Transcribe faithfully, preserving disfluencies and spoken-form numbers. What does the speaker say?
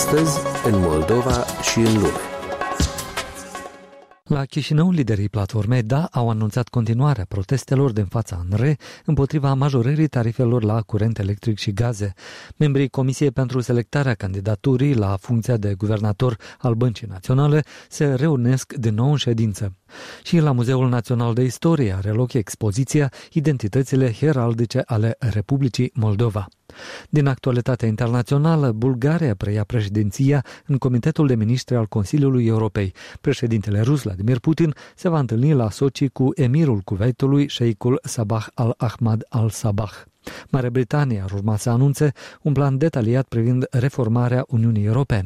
Astăzi, în Moldova și în lume. La Chișinău, liderii platformei D A au anunțat continuarea protestelor din fața A N R E împotriva majorării tarifelor la curent electric și gaze. Membrii Comisiei pentru selectarea candidaturii la funcția de guvernator al Băncii Naționale se reunesc din nou în ședință. Și la Muzeul Național de Istorie are loc expoziția Identitățile heraldice ale Republicii Moldova. Din actualitatea internațională, Bulgaria preia președinția în Comitetul de Ministri al Consiliului Europei. Președintele rus Vladimir Putin se va întâlni la Sochi cu emirul Kuwaitului, șeikhul Sabah al-Ahmad al-Sabah. Marea Britanie ar urma să anunțe un plan detaliat privind reformarea Uniunii Europene.